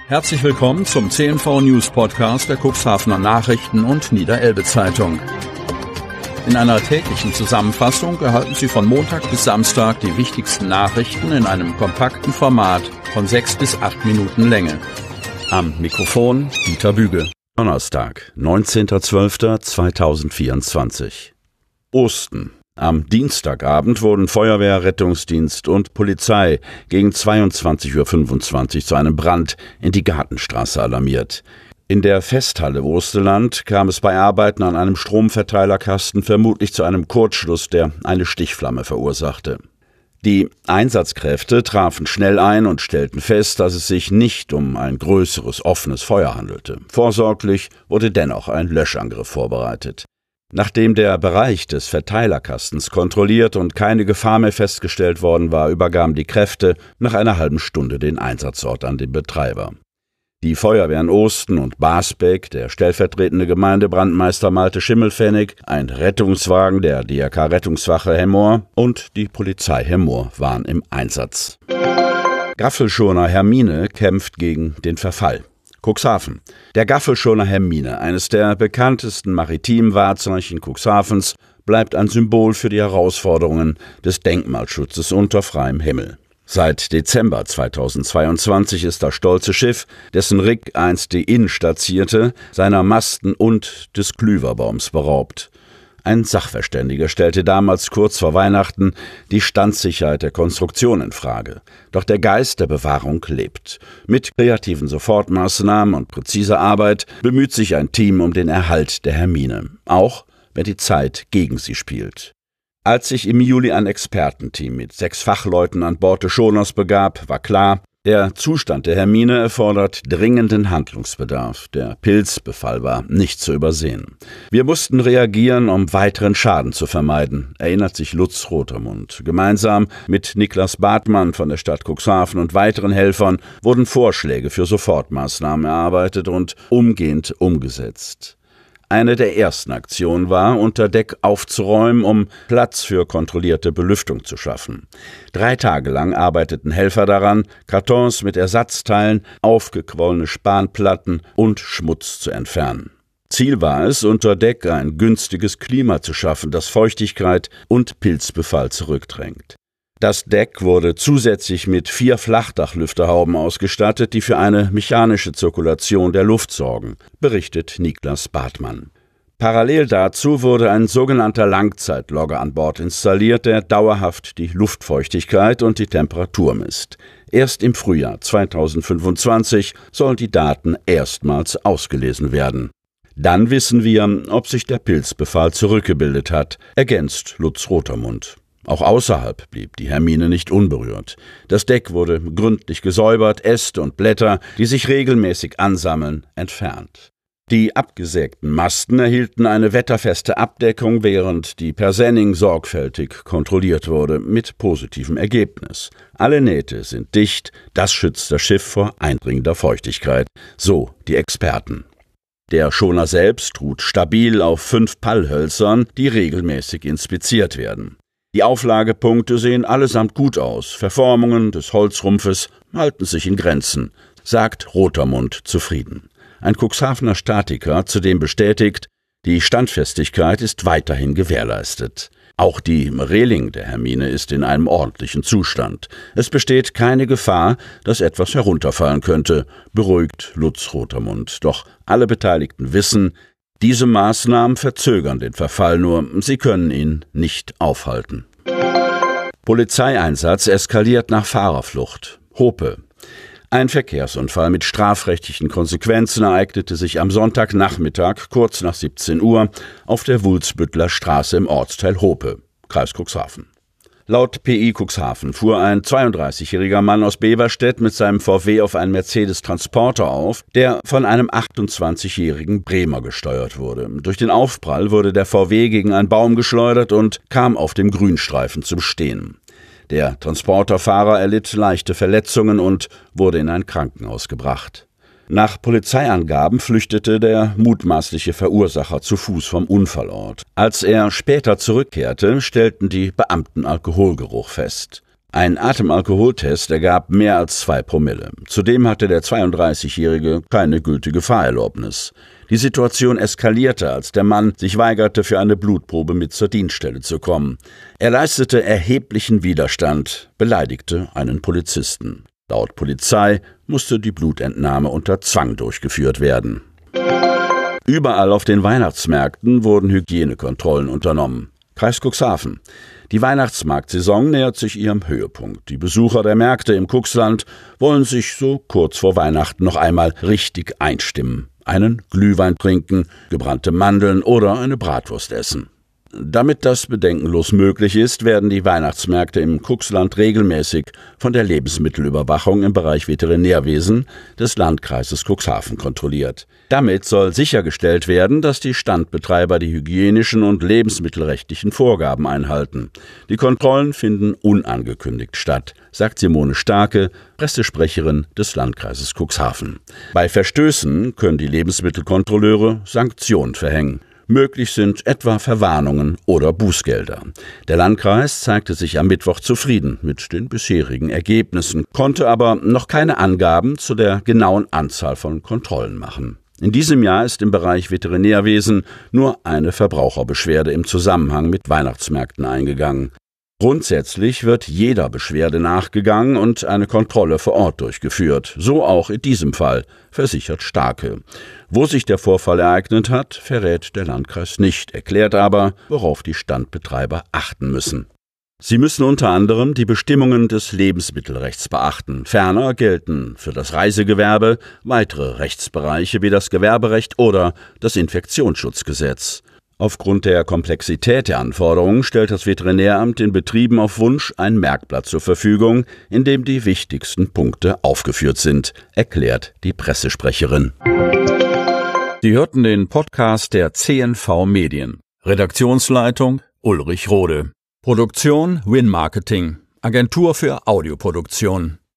Herzlich willkommen zum CNV News Podcast der Cuxhavener Nachrichten und Niederelbe Zeitung. In einer täglichen Zusammenfassung erhalten Sie von Montag bis Samstag die wichtigsten Nachrichten in einem kompakten Format von 6 bis 8 Minuten Länge. Am Mikrofon Dieter Büge. Donnerstag, 19.12.2024. Osten. Am Dienstagabend wurden Feuerwehr, Rettungsdienst und Polizei gegen 22.25 Uhr zu einem Brand in die Gartenstraße alarmiert. In der Festhalle Osterland kam es bei Arbeiten an einem Stromverteilerkasten vermutlich zu einem Kurzschluss, der eine Stichflamme verursachte. Die Einsatzkräfte trafen schnell ein und stellten fest, dass es sich nicht um ein größeres offenes Feuer handelte. Vorsorglich wurde dennoch ein Löschangriff vorbereitet. Nachdem der Bereich des Verteilerkastens kontrolliert und keine Gefahr mehr festgestellt worden war, übergaben die Kräfte nach einer halben Stunde den Einsatzort an den Betreiber. Die Feuerwehren Osten und Basbeck, der stellvertretende Gemeindebrandmeister Malte Schimmelpfennig, ein Rettungswagen der DRK-Rettungswache Hemmoor und die Polizei Hemmoor waren im Einsatz. Gaffelschoner Hermine kämpft gegen den Verfall. Cuxhaven. Der Gaffelschoner Hermine, eines der bekanntesten maritimen Wahrzeichen Cuxhavens, bleibt ein Symbol für die Herausforderungen des Denkmalschutzes unter freiem Himmel. Seit Dezember 2022 ist das stolze Schiff, dessen Rig einst die Innenstadt zierte, seiner Masten und des Klüverbaums beraubt. Ein Sachverständiger stellte damals kurz vor Weihnachten die Standsicherheit der Konstruktion in Frage. Doch der Geist der Bewahrung lebt. Mit kreativen Sofortmaßnahmen und präziser Arbeit bemüht sich ein Team um den Erhalt der Hermine, auch wenn die Zeit gegen sie spielt. Als sich im Juli ein Expertenteam mit 6 Fachleuten an Bord des Schoners begab, war klar, der Zustand der Hermine erfordert dringenden Handlungsbedarf. Der Pilzbefall war nicht zu übersehen. Wir mussten reagieren, um weiteren Schaden zu vermeiden, erinnert sich Lutz Rotermund. Gemeinsam mit Niklas Bartmann von der Stadt Cuxhaven und weiteren Helfern wurden Vorschläge für Sofortmaßnahmen erarbeitet und umgehend umgesetzt. Eine der ersten Aktionen war, unter Deck aufzuräumen, um Platz für kontrollierte Belüftung zu schaffen. 3 Tage lang arbeiteten Helfer daran, Kartons mit Ersatzteilen, aufgequollene Spanplatten und Schmutz zu entfernen. Ziel war es, unter Deck ein günstiges Klima zu schaffen, das Feuchtigkeit und Pilzbefall zurückdrängt. Das Deck wurde zusätzlich mit 4 Flachdachlüfterhauben ausgestattet, die für eine mechanische Zirkulation der Luft sorgen, berichtet Niklas Bartmann. Parallel dazu wurde ein sogenannter Langzeitlogger an Bord installiert, der dauerhaft die Luftfeuchtigkeit und die Temperatur misst. Erst im Frühjahr 2025 sollen die Daten erstmals ausgelesen werden. Dann wissen wir, ob sich der Pilzbefall zurückgebildet hat, ergänzt Lutz Rotermund. Auch außerhalb blieb die Hermine nicht unberührt. Das Deck wurde gründlich gesäubert, Äste und Blätter, die sich regelmäßig ansammeln, entfernt. Die abgesägten Masten erhielten eine wetterfeste Abdeckung, während die Persenning sorgfältig kontrolliert wurde, mit positivem Ergebnis. Alle Nähte sind dicht, das schützt das Schiff vor eindringender Feuchtigkeit, so die Experten. Der Schoner selbst ruht stabil auf 5 Pallhölzern, die regelmäßig inspiziert werden. Die Auflagepunkte sehen allesamt gut aus, Verformungen des Holzrumpfes halten sich in Grenzen, sagt Rotermund zufrieden. Ein Cuxhavener Statiker zudem bestätigt, die Standfestigkeit ist weiterhin gewährleistet. Auch die Reling der Hermine ist in einem ordentlichen Zustand. Es besteht keine Gefahr, dass etwas herunterfallen könnte, beruhigt Lutz Rotermund. Doch alle Beteiligten wissen, diese Maßnahmen verzögern den Verfall nur, sie können ihn nicht aufhalten. Polizeieinsatz eskaliert nach Fahrerflucht. Hope. Ein Verkehrsunfall mit strafrechtlichen Konsequenzen ereignete sich am Sonntagnachmittag kurz nach 17 Uhr auf der Wulsbüttler Straße im Ortsteil Hope, Kreis Cuxhaven. Laut PI Cuxhaven fuhr ein 32-jähriger Mann aus Beverstedt mit seinem VW auf einen Mercedes-Transporter auf, der von einem 28-jährigen Bremer gesteuert wurde. Durch den Aufprall wurde der VW gegen einen Baum geschleudert und kam auf dem Grünstreifen zum Stehen. Der Transporterfahrer erlitt leichte Verletzungen und wurde in ein Krankenhaus gebracht. Nach Polizeiangaben flüchtete der mutmaßliche Verursacher zu Fuß vom Unfallort. Als er später zurückkehrte, stellten die Beamten Alkoholgeruch fest. Ein Atemalkoholtest ergab mehr als 2 Promille. Zudem hatte der 32-Jährige keine gültige Fahrerlaubnis. Die Situation eskalierte, als der Mann sich weigerte, für eine Blutprobe mit zur Dienststelle zu kommen. Er leistete erheblichen Widerstand, beleidigte einen Polizisten. Laut Polizei musste die Blutentnahme unter Zwang durchgeführt werden. Überall auf den Weihnachtsmärkten wurden Hygienekontrollen unternommen. Kreis Cuxhaven. Die Weihnachtsmarktsaison nähert sich ihrem Höhepunkt. Die Besucher der Märkte im Cuxland wollen sich so kurz vor Weihnachten noch einmal richtig einstimmen. Einen Glühwein trinken, gebrannte Mandeln oder eine Bratwurst essen. Damit das bedenkenlos möglich ist, werden die Weihnachtsmärkte im Cuxland regelmäßig von der Lebensmittelüberwachung im Bereich Veterinärwesen des Landkreises Cuxhaven kontrolliert. Damit soll sichergestellt werden, dass die Standbetreiber die hygienischen und lebensmittelrechtlichen Vorgaben einhalten. Die Kontrollen finden unangekündigt statt, sagt Simone Starke, Pressesprecherin des Landkreises Cuxhaven. Bei Verstößen können die Lebensmittelkontrolleure Sanktionen verhängen. Möglich sind etwa Verwarnungen oder Bußgelder. Der Landkreis zeigte sich am Mittwoch zufrieden mit den bisherigen Ergebnissen, konnte aber noch keine Angaben zu der genauen Anzahl von Kontrollen machen. In diesem Jahr ist im Bereich Veterinärwesen nur eine Verbraucherbeschwerde im Zusammenhang mit Weihnachtsmärkten eingegangen. Grundsätzlich wird jeder Beschwerde nachgegangen und eine Kontrolle vor Ort durchgeführt. So auch in diesem Fall, versichert Starke. Wo sich der Vorfall ereignet hat, verrät der Landkreis nicht, erklärt aber, worauf die Standbetreiber achten müssen. Sie müssen unter anderem die Bestimmungen des Lebensmittelrechts beachten. Ferner gelten für das Reisegewerbe weitere Rechtsbereiche wie das Gewerberecht oder das Infektionsschutzgesetz. Aufgrund der Komplexität der Anforderungen stellt das Veterinäramt den Betrieben auf Wunsch ein Merkblatt zur Verfügung, in dem die wichtigsten Punkte aufgeführt sind, erklärt die Pressesprecherin. Sie hörten den Podcast der CNV Medien. Redaktionsleitung Ulrich Rode. Produktion Win Marketing, Agentur für Audioproduktion.